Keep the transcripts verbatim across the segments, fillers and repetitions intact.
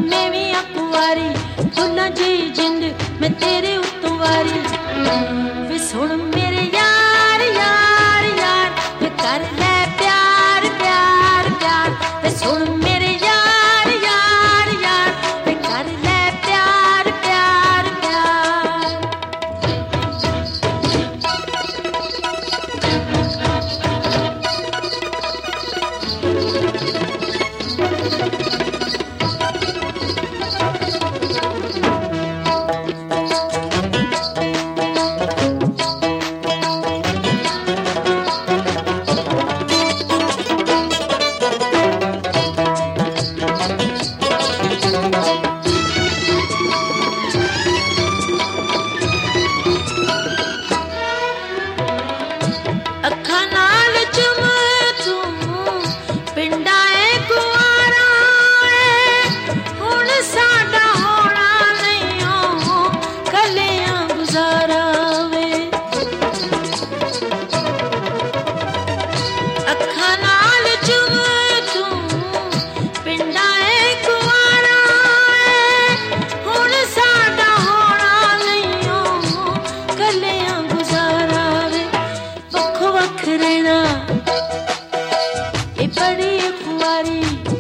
मैं भी अकुआरी फुल्लां जी जिंद मैं तेरे उत्तों वारी वे सुन मेरे यार यार यार वे कर ले प्यार प्यार प्यार वे सुन मेरे यार यार यार वे कर ले प्यार प्यार प्यार अखा नाल चुम तू पिंडा ए कुआरा हुण साडा होना नहीं हो कलियां गुजारा वे अखा नाल चुम तू पिंडा ए कुआरा हुण साडा होना नहीं हो कलियां गुजारा वे वक्खो वक्ख रहना ए बड़ी खुआरी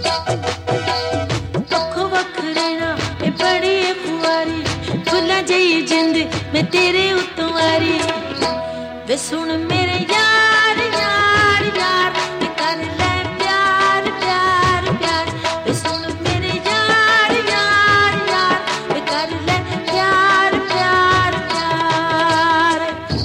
वक्खो वक्ख रहना ए बड़ी खुआरी फुल्लां जई जिंद मैं तेरे उत्तों वारी वे सुन मेरे यार यार यार वे कर ले प्यार प्यार प्यार वे सुन मेरे यार यार यार वे कर ले प्यार प्यार प्यार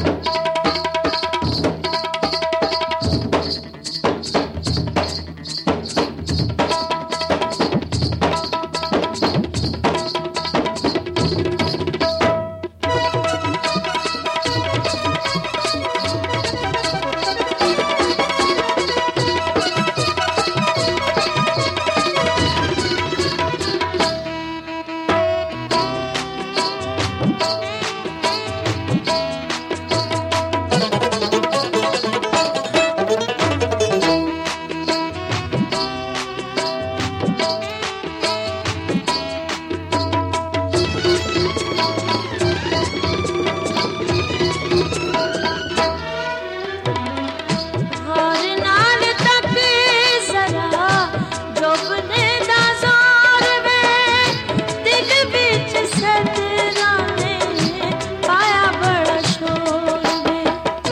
गौर नाल तक जरा जोबने दा ज़ोर वे दिल विच सदरा ने पाया बड़ा शोर वे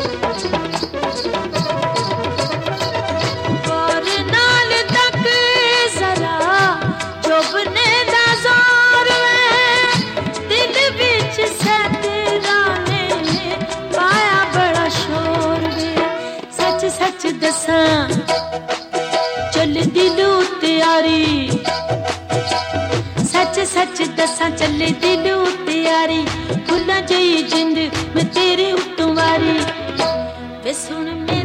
गौर नाल तक जरा जोबने दा ज़ोर वे दिल विच सदरा ने पाया बड़ा शोर वे सच सच दसां चल दिल उत्यारी सच सच दसां चले दिल उत्यारी फुल्लां जई जिंद मैं तेरे उत्तों वारी वे सुन